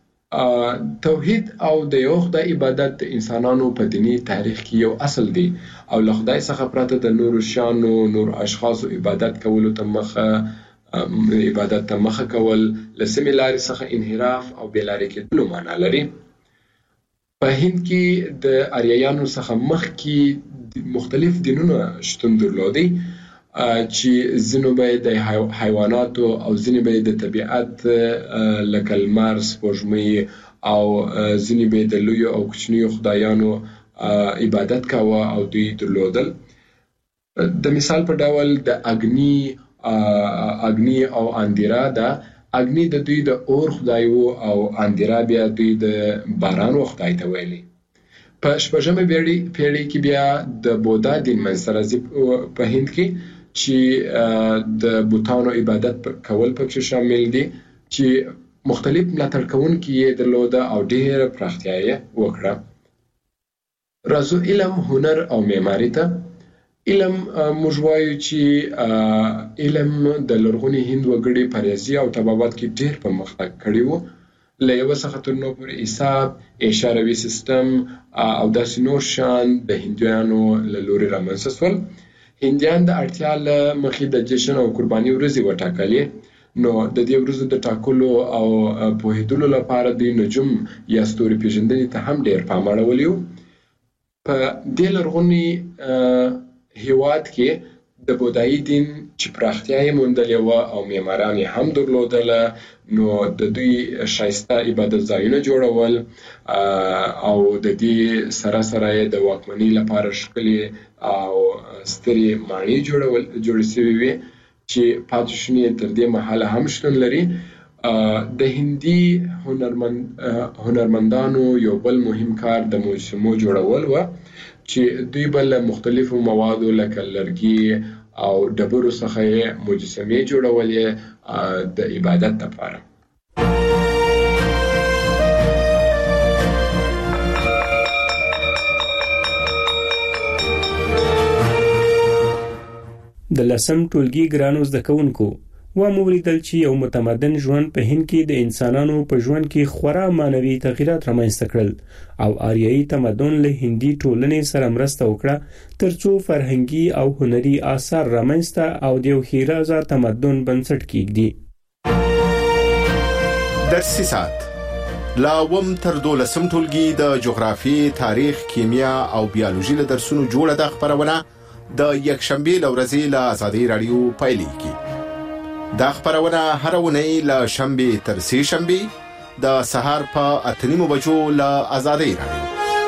توحید او د یو خدای عبادت د انسانانو په دیني تاریخ کې یو اصل دی او له خدای څخه پرته د نورو شیانو، نور اشخاصو عبادت کولو ته مخه عبادت ته مخه کول له سمې لارې څخه انحراف او بېلارې کېدلو معنا لري. په هند کې د آریایانو څخه مخکې مختلف دینونه شتون درلودی چې ځینو به د حیواناتو او ځینې به د طبیعت لکه لمر، سپوږمۍ او ځینې به د لویو او کوچنیو خدایانو عبادت کاوه او دوی درلودل. د مثال په ډول د اګنی اګنی او اندیرا ده. اګنی د دوی د اور خدای وو او اندیرا بیا دوی د باران و خدای ته ویلي. په شپږمه پیړۍ کې بیا د بودا دین منځته راځي په هند کې چې د بوتانو عبادت کول پکې شامل دي چې مختلف ملاتړ کوونکي یې درلوده او ډېره پراختیا یې وکړه. راځو علم، هنر او معماري ته. علم موږ وایو چې علم د لرغوني هند وګړي په ریاضي او طبابت کې ډېر پرمختګ کړی وو. له یوه څخه تر نوره پورې حساب، اشاروي سیستم او داسې نور شیان د هندیانو له لورې رامنځته شول. هندیان د اړتیا له مخې د جشن او قرباني ورځې وټاکلې، نو د دې ورځو د ټاکلو او پوهېدلو لپاره دوی نجوم یا ستوري پېژندنې ته هم ډېر پام اړولی و. په دې لرغوني هیواد کې د بودایي دین چې پراختیا یې موندلې وه او معماران یې هم درلودله، نو د دوی ښایسته عبادت ځایونه جوړول او د دې سره سره یې د واکمنۍ لپاره ښکلې او سترې ماڼۍ جوړول جوړې شوې وې چې پاتې شونې تر دې مهاله هم شتون لري. د هندي هنرمند هنرمندانو یو بل مهم کار د مجسمو جوړول و چې دوی به له مختلفو موادو لکه لرګي او ډبرو څخه یې مجسمې جوړولې د عبادت لپاره. د لسم ټولګي ګرانو زده کوونکو ومولیدل چې یو متمدن ژوند په هند کې د انسانانو په ژوند کې خورا معنوي تغیرات رامنځته کړل او آریایي تمدن له هندي ټولنې سره مرسته وکړه ترڅو فرهنګي او هنري آثار رامنځته او د یو ښیرازه تمدن بنسټ کېږدي. درسي ساعت لا وم تر دولسم ټولګي د جغرافي، تاریخ، کیمیا او بیولوژي له درسونو جوړه د خبرونه د یکشنبه لورځي له آزادۍ رادیو پایلیږي. دا خبرونه هر ونی له شنبه تر سه شنبه د سهار په اته نیمو بجو له آزادۍ رادیو.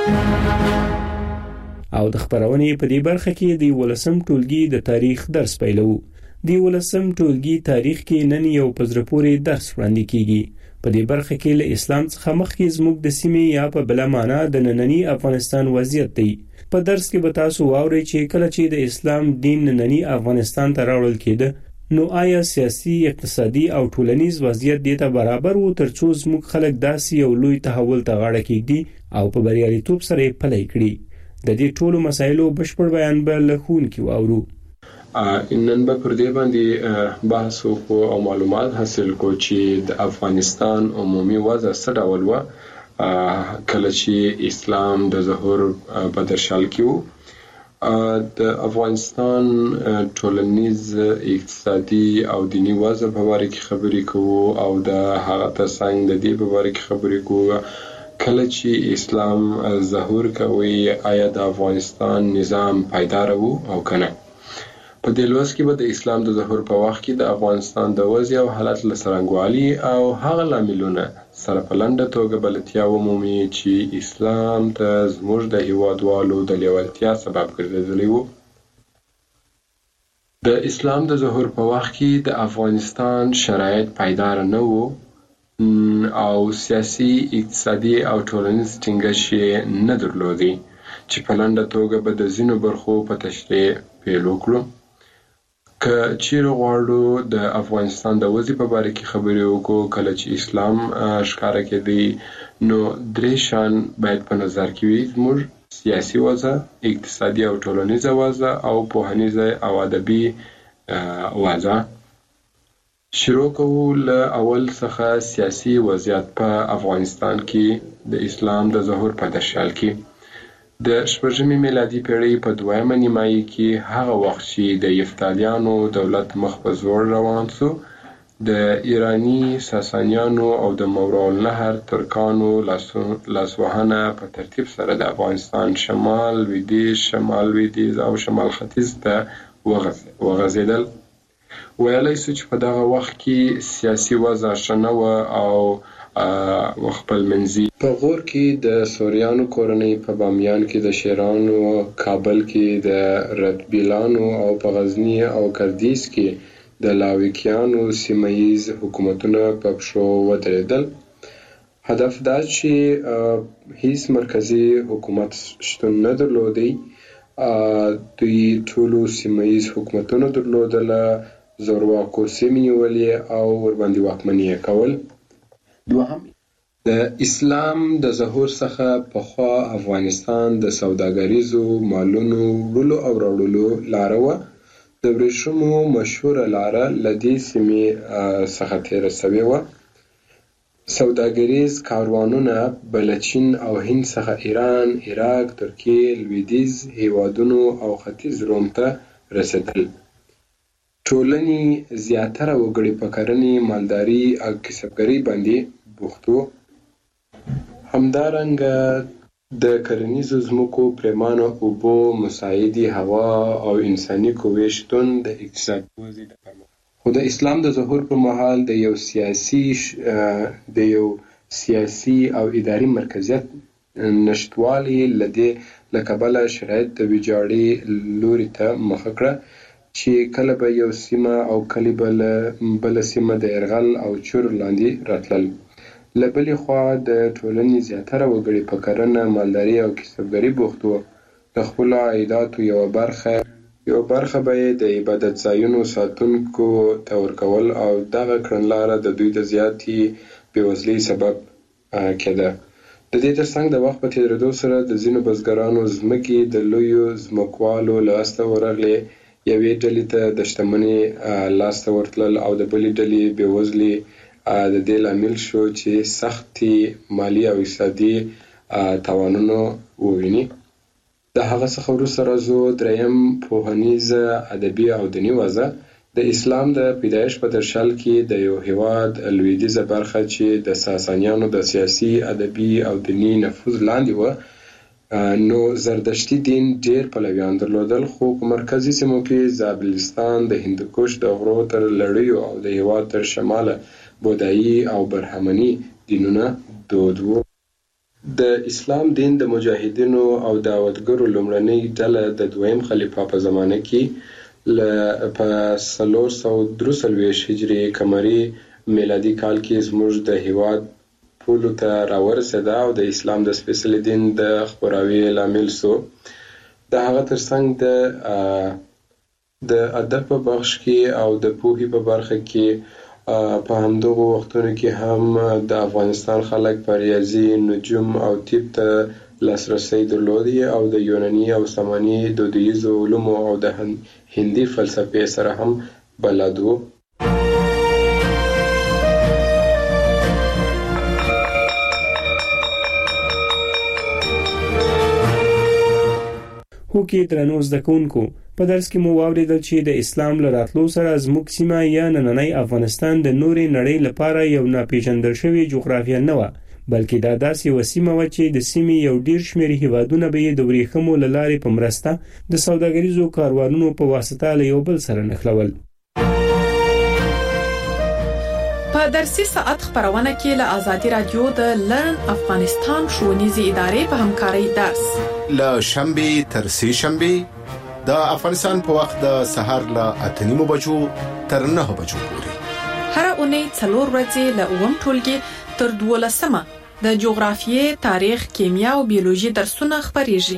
او د خبرونې په دې برخه کې د ولسم ټولګي د تاریخ درس پیلو. د ولسم ټولګي تاریخ کې نن یو پزره پورې درس وړاندې کیږي. په دې برخه کې له اسلام څخه مخکې زموږ د سیمې یا په بل معنا د نننی افغانستان وضعیت دی. په درس کې به تاسو واورئ چې کله چې د اسلام دین نننی افغانستان ته راوړل کېده نو آیا سیاسي، اقتصادي او ټولنیز وضعیت دې ته برابر وو ترڅو زموږ خلک داسې یو لوی تحول ته غاړه کېږدي او په بریالیتوب سره یې پلی کړي؟ د دې ټولو مسایلو بشپړ بیان به له ښوونکي واورو. نن به پر دې باندې بحث وکړو او معلومات حاصل کړو چې د افغانستان عمومي وضع څه ډول وه کله چې اسلام د ظهور په درشل کې وو. د افغانستان ټولنیز، اقتصادي او دینی وضع په اړه کې خبرې کوو او د هغه ترڅنګ د دې په اړه کې خبرې کوو کله چې اسلام ظهور کوي آیا د افغانستان نظام پایدار وو او کنه. په دې لوست کې به د اسلام د ظهور په وخت کې د افغانستان د وضع او حالت له څرنګوالي او هغه لاملونه سره په لنډه توګه بلدتیا ومومي چې اسلام ته زموږ د هیوادوالو د لیوالتیا سبب ګرځېدلی وو. د اسلام د ظهور په وخت کې د افغانستان شرایط پایدار نه وو او سیاسي، اقتصادي او ټولنیز ټینګښت یې نه درلودی چې په لنډه توګه به د ځینو برخو په تشریح پیل وکړو. که چیرې غواړو د افغانستان د وضع په اړه کې خبرې وکړو کله چې اسلام ښکاره کېدی نو درې شیان باید په نظر کې وي: زموږ سیاسي وضع، اقتصادي او ټولنیزه وضع او پوهنیزه او ادبي وضع. شروع کوو له اول څخه سیاسي وضعیت په افغانستان کې د اسلام د ظهور په درشل کې. د شپږمې میلادي پیړۍ په دویمه نیمایي کې هغه وخت چې د یفتالیانو دولت مخ په زوړ روان شو د ایرانی ساسانیانو او د ماوراءالنهر ترکانو لاسوهنه په ترتیب سره د افغانستان شمال لویدیځ، شمال لویدیځ او شمال ختیځ ته وغځېدل. ویلی سو چې په دغه وخت کې سیاسي وضع ښه نه وه او خپل منځي. په غور کې د سوریانو کورنۍ، په بامیان کې د شیرانو، کابل کې د رتبیلانو او په غزني او کردیز کې د لاویکیانو سیمه‌ییز حکومتونه په پښو ودرېدل. هدف دا چې هیڅ مرکزي حکومت شتون نه درلودی. دوی ټولو سیمه‌ییز حکومتونه درلودله، زورواکو سیمې نیولې او ورباندې واکمني یې کول. دوهم، د اسلام د ظهور څخه پخوا افغانستان د سوداګریزو مالونو وړلو او راوړلو لاره وه. د ورېښمو مشهوره لاره له دې سیمې څخه تېره سوې وه. سوداګریز کاروانونه به له چین او هند څخه ایران، عراق، ترکیې، لویدیځ هیوادونو او ختیځ روم ته رسېدل. ټولنې زیاتره وګړي په کرنې، مالداري او کسبګرۍ باندې بوخت وو. همدارنګه د کرنیزو ځمکو، پرېمانه اوبو، مساعدې هوا او انساني قوې شتون د اقتصادي وضع د پرمختګ خو د اسلام د ظهور پر مهال د یو سیاسي د یو سیاسي او اداري مرکزیت نشتوالي له دې له کبله شرایط د ویجاړۍ لوري ته مخه کړه چې کله به یو سیمه او کله بله سیمه د یرغل او چور لاندې راتلل. له بلې خوا د ټولنې زیاتره وګړي په کرنه، مالداري او کسبګرۍ بوخت وو. د خپلو عایداتو یوه برخه یوه برخه به یې د عبادت ځایونو ساتونکو ته ورکول او دغه کړنلاره د دوی د زیاتې بېوزلۍ سبب کېده. د دې ترڅنګ د وخت په تېرېدو سره د ځینو بزګرانو ځمکې د لویو ځمکوالو لاسته ورغلې یوې ډلې ته د شتمنۍ لاسته ورتلل او د بلې ډلې بېوزلي د دې لامل شو چې سختې مالي او اقتصادي تاوانونه وویني. د هغه څخه وروسته راځو دریم پوهنیزه، ادبي او دیني وضع. د اسلام د پیدایش په درشل کې د یو هیواد لویدیځه برخه چې د ساسانیانو د سیاسي، ادبي او دیني نفوذ لاندې و، نو زردشتي دین ډیر پلویان درلودل، خو په مرکزي سیمو کې زابلستان، د هندوکش د غرو تر لړیو او د هیواد تر شماله بودایي او برهمني دینونه دود وو. د اسلام دین د مجاهدینو او دعوتګرو لومړنۍ ډله د دویم خلیفه په زمانه کې ل په څلور سوه درې څلوېښت هجري قمري میلادي کال کې زموږ د هیواد پولو ته راورسېده او د اسلام د سپېڅلي دین د خپراوي لامل سو. د هغه ترڅنګ د د ادب په بخش کې او د پوهې په برخه کې په همدغو وختونو کې هم د افغانستان خلک په ریاضي، نجوم او طب ته لاسرسی درلودی او د یوناني او ساماني دودیزو علومو او د هندي فلسفې سره هم بلد وو. هو کې درنو زده کوونکو، په درس کې مو واوریدل چې د اسلام له راتلو سره زموږ سیمه یا نننی افغانستان د نورې نړۍ لپاره یو ناپېژندل شوی جغرافیه نه وه، بلکې دا داسې یوه سیمه وه چې د سیمې یو ډیر شمېر هیوادونه به یې د ورېښمو له لارې په مرسته د سوداګریزو کاروانونو په واسطه له یو بل سره نښلول. په درسي ساعت خبرونه کې له آزادي رادیو د لرن افغانستان ښوونیزې ادارې په همکارۍ درس له شنبې تر سې شنبې د افغانستان په وخت د سهار له اته نیمو بجو تر نهه بجو پورې هر اونۍ څلور ورځې له اووم ټولګي تر دولسمه د جغرافیې، تاریخ، کیمیا او بیولوژي درسونه خبرېږي.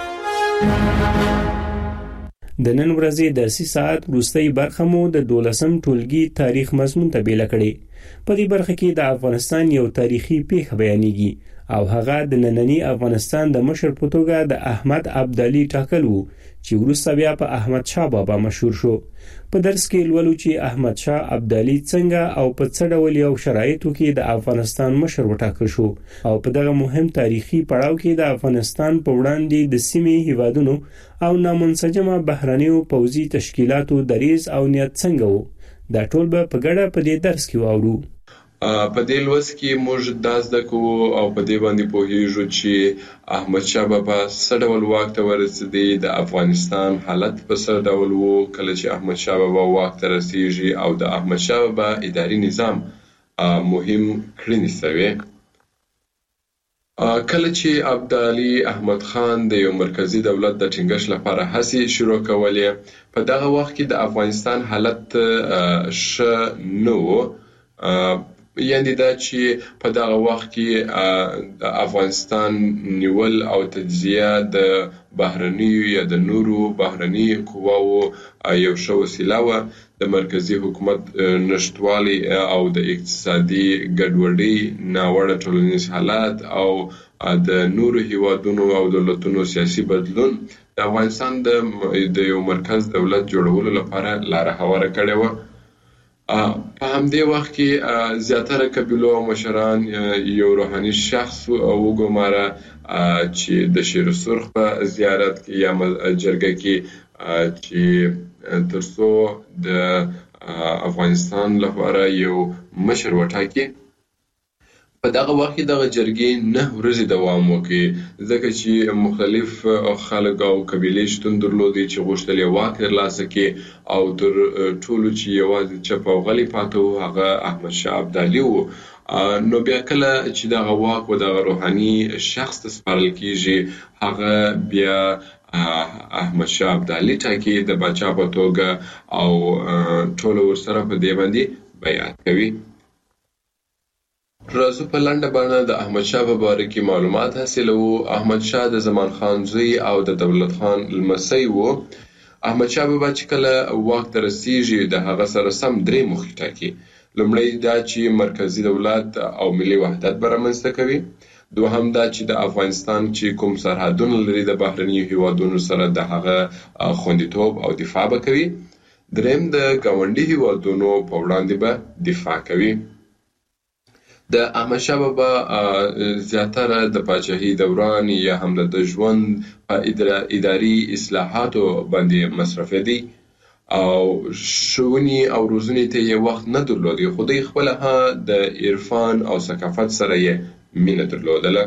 د نن ورځې درسي ساعت وروستۍ برخه مو د دولسم ټولګي تاریخ مضمون ته بیله کړې. په دې برخه کې د افغانستان یو تاریخي پیښه بیانېږي او هغه د نننی افغانستان د مشر په توګه د احمد ابدالي ټاکل وو چې وروسته بیا په احمد شاه بابا مشهور شو. په درس کې لولو چې احمد شاه ابدالي څنګه او په څه ډول یو شرایطو کې د افغانستان مشر وټاکل شو او په دغه مهم تاریخي پړاو کې د افغانستان په وړاندې د سیمې هیوادونو او نامنسجمه بهرنیو پوځي تشکیلاتو دریځ او نیت څنګه وو. دا ټول به په ګډه په دې درس کې واورو. په دې لوست کې موږ دا زده کوو او په دې باندې پوهیږو چې احمد شاه بابا څه ډول واک ته ورسېدی، د افغانستان حالت په څه ډول وو کله چې احمد شاه بابا واک ته رسیږي او د احمد شاه بابا اداري نظام مهم کړنې سوې. کله چې ابدالي احمد خان د یو مرکزی دولت د ټینګښت لپاره هڅې شروع کولې، په دغه وخت کې د افغانستان حالت ښه نه و. یعنی دا چې په دغه وخت کې د افغانستان نیول او تجزیه د بهرنیو یا د نورو بهرني قواو یو ښه وسیله وه. د مرکزی حکومت نشتوالی او د اقتصادي ګډوډۍ، ناوړه ټولنیز حالات او د نورو هیوادونو او دولتونو سیاسي بدلون د افغانستان د یو مرکز دولت جوړولو لپاره لاره هواره کړې وه. په همدې وخت کې زیاتره قبیلو او مشران یو روحاني شخص وګماره چې د شیر سرخ په زیارت کې یا جرګه کې چې ترڅو د افغانستان لپاره یو مشر وټاکي. په دغه وخت کې دغه جرګې نه ورځې دوام وکړي ځکه چې مختلف خلک او قبیلې شتون درلودي چې غوښتل یې واک ترلاسه کړي او تر ټولو چې یوازې چپ او غلی پاته و هغه احمد شاه ابدالي و. نو بیا کله چې دغه واک و دغه روحاني شخص ته سپارل کیږي، هغه بیا احمد شاه ابدالي ټاکي د پاچا په توګه او ټول ورسره په دې باندې بیعت کوي. راځو په لنډه بڼه د احمد شاه په باره کې معلومات حاصلوو. احمد شاه د زمان خان زوی او د دولت خان لمسی و. احمد شاه بابا چې کله واک ته رسیږي د هغه سره سم درې موخې ټاکي. لومړی دا چې مرکزی دولت او ملي وحدت به رامنځته کوي. دوهم دا چې د افغانستان چې کوم سرحدونه لري د بهرنیو هیوادونو سره د هغه خوندیتوب او دفاع به کوي. دریم د ګاونډي هیوادونو په وړاندې به دفاع کوي. د احمدشاه بابا زیاتره د پاچاهۍ دوران یا هم د ژوند په اداري اصلاحاتو باندې مصرفه دي او ښوونې او روزنې ته یې وخت نه درلودی، خو دوی خپله د عرفان او ثقافت سره یې مینه درلودله.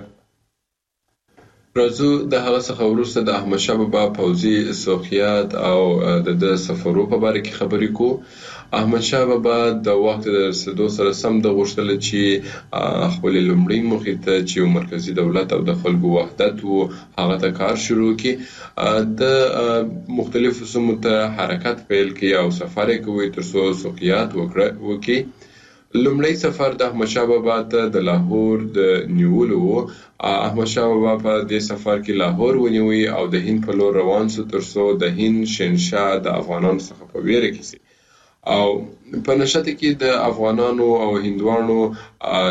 راځو د هغه څخه وروسته د احمدشاه بابا پوځي سوقیات او د د سفرو په باره کې خبرې کوو. احمدشاه بابا د واک ته د رسېدو سره سم د غوښتله چې خپلې لومړۍ موخې ته چې یو مرکزي دولت او د خلکو وحدت و هغه ته کار شروع کړي. د مختلفو سیمو ته حرکت پیل کړي او سفر یې کوي تر څو سوقیات وکړي. لومړی سفر د احمدشاه بابا ته د لاهور د نیولو و. احمدشاه بابا په دې سفر کې لاهور ونیوي او د هند په لور روان شو تر څو د هند شهنشاه د افغانانو څخه په ویره کې شي او په نشته کې د افغانانو او هندوانو